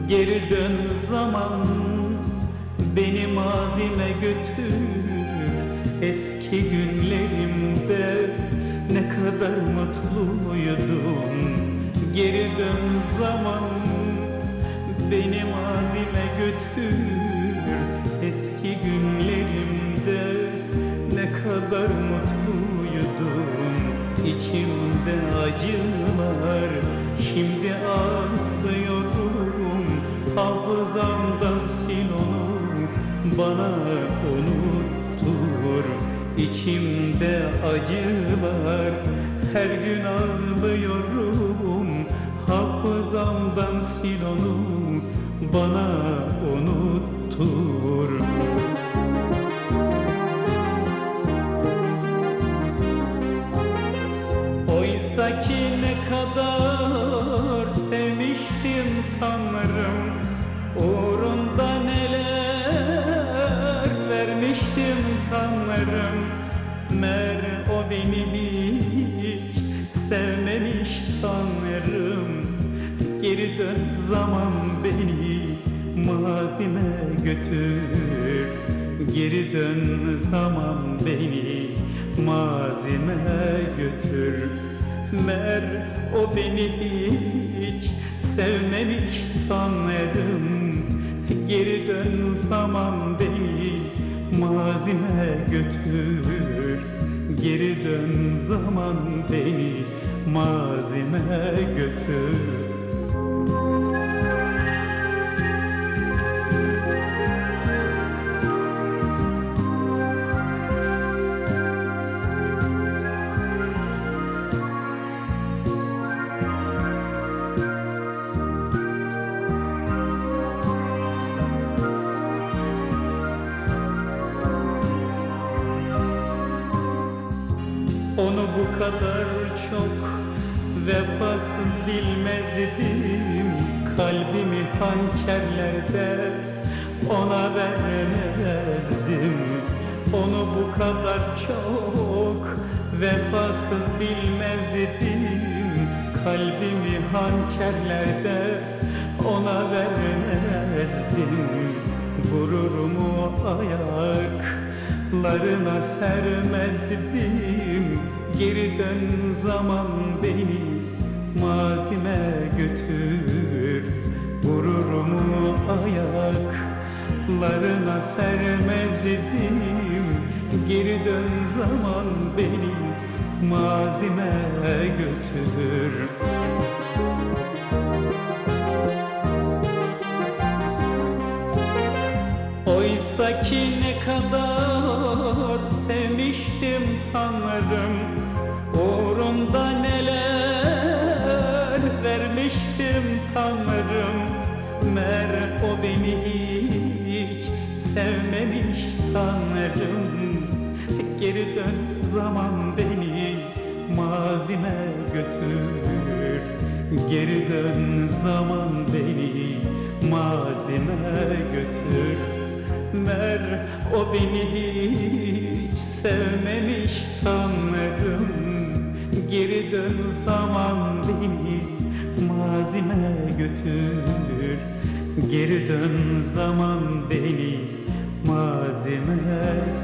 Geri dön zaman, beni mazime götür. Eski günlerimde ne kadar mutluydum. Geri dön zaman, beni mazime götür. Eski günlerimde ne kadar mutluydum. İçimde acılar, şimdi ağlıyorum. Hafızamdan sil onu, bana unuttur. İçimde acılar, her gün ağlıyorum. Hafızamdan sil onu, bana unuttur. Oysa ki ne kadar sevmiştim Tanrım, uğrunda neler vermiştim Tanrım. Meğer o beni hiç sevmemiş Tanrım. Geri dön zaman, beni mazime götür. Geri dön zaman, beni mazime götür. Meğer o beni hiç sevmemiş Tanrım. Geri dön zaman, beni mazime götür. Geri dön zaman, beni mazime götür. Onu bu kadar çok vefasız bilmezdim. Kalbimi hançerlerde ona vermezdim. Onu bu kadar çok vefasız bilmezdim. Kalbimi hançerlerde ona vermezdim. Gururumu ayaklarına sermezdim. Geri dön zaman, beni mazime götür. Gururumu ayaklarına sermezdim. Geri dön zaman, beni mazime götür. Oysa ki ne kadar sevmiştim Tanrım, uğrunda neler vermiştim Tanrım. Meğer o beni hiç sevmemiş Tanrım. Geri dön zaman, beni mazime götür. Geri dön zaman, beni mazime götür. Meğer o beni hiç sevmemiş Tanrım. Geri dön zaman, beni mazime götür. Geri dön zaman, beni mazime